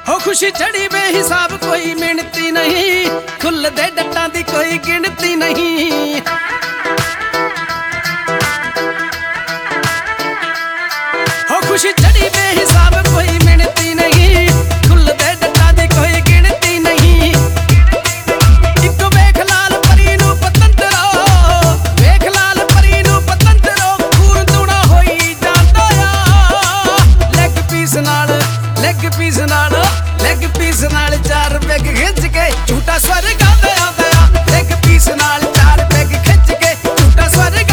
हो खुशी चढ़ी बेहिसाब कोई मिणती नहीं, खुलदे डट्टां दी कोई गिणती नहीं। हो खुशी चढ़ी बेहिसाब कोई मिणती नहीं, खुलदे डट्टां दी कोई गिणती नहीं। इक वेख लाल परी नूं पतंदरो, वेख लाल परी नूं पतंदरो, खून दूना होई जांदा आ। लैग पीस नाल लैग पीस नाल चार पैग खिंच के झूठा स्वर गांदा आंदा आ। लैग पीस नाल चार पैग खिंच के झूठा स्वर